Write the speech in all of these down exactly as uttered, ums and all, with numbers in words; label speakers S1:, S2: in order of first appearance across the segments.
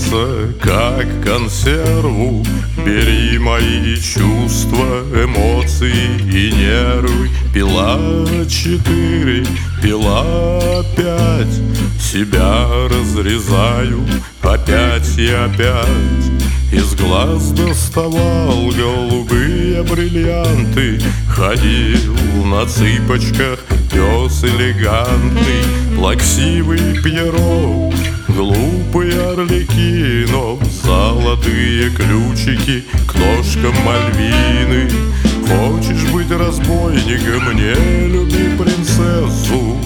S1: сердце, как консерву. Бери мои чувства, эмоции и нервы. Пила четыре, пила пять. Себя разрезаю опять и опять. Из глаз доставал голубые бриллианты. Ходил на цыпочках пес элегантный. Плаксивый Пьеро, глупый Арлекино. Золотые ключики к ножкам Мальвины. Хочешь быть разбойником, не люби принцессу.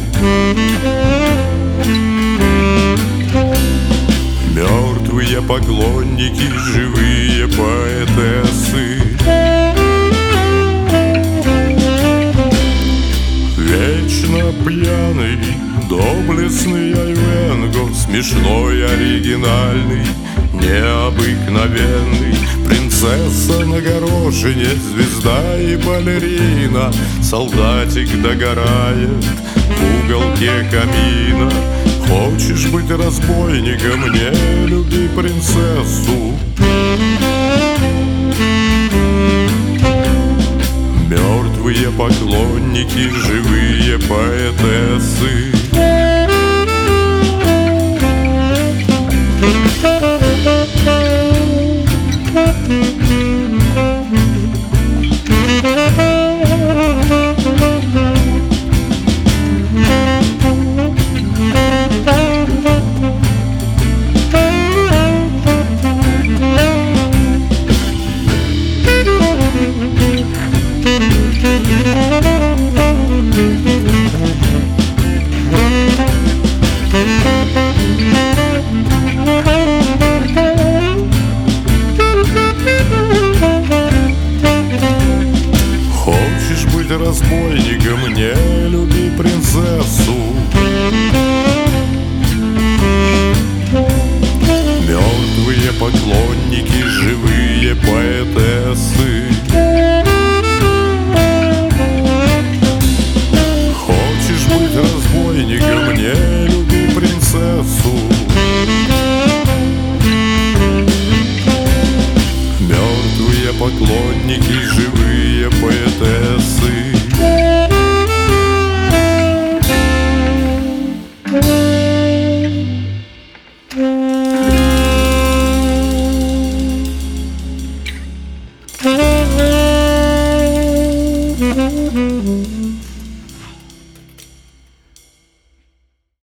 S1: Мертвые поклонники, живые поэтессы. Вечно пьяный, доблестный Айвенго. Смешной, оригинальный, необыкновенный. Принцесса на горошине, звезда и балерина. Солдатик догорает в уголке камина. Хочешь быть разбойником, не люби принцессу. Мертвые поклонники, живые поэтессы. Хочешь быть разбойником, не люби принцессу. Мертвые поклонники, живые поэтессы. Хочешь быть разбойником, не люби принцессу. Мертвые поклонники, живые поэтессы.
S2: Mm-hmm.